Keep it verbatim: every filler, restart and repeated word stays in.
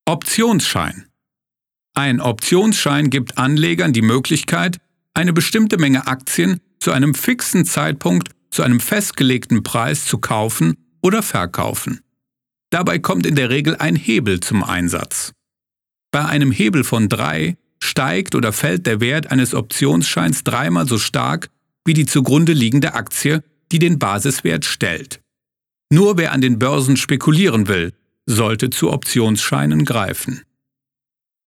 Optionsschein. Ein Optionsschein gibt Anlegern die Möglichkeit, eine bestimmte Menge Aktien zu einem fixen Zeitpunkt zu einem festgelegten Preis zu kaufen oder verkaufen. Dabei kommt in der Regel ein Hebel zum Einsatz. Bei einem Hebel von drei steigt oder fällt der Wert eines Optionsscheins dreimal so stark wie die zugrunde liegende Aktie, die den Basiswert stellt. Nur wer an den Börsen spekulieren will, sollte zu Optionsscheinen greifen.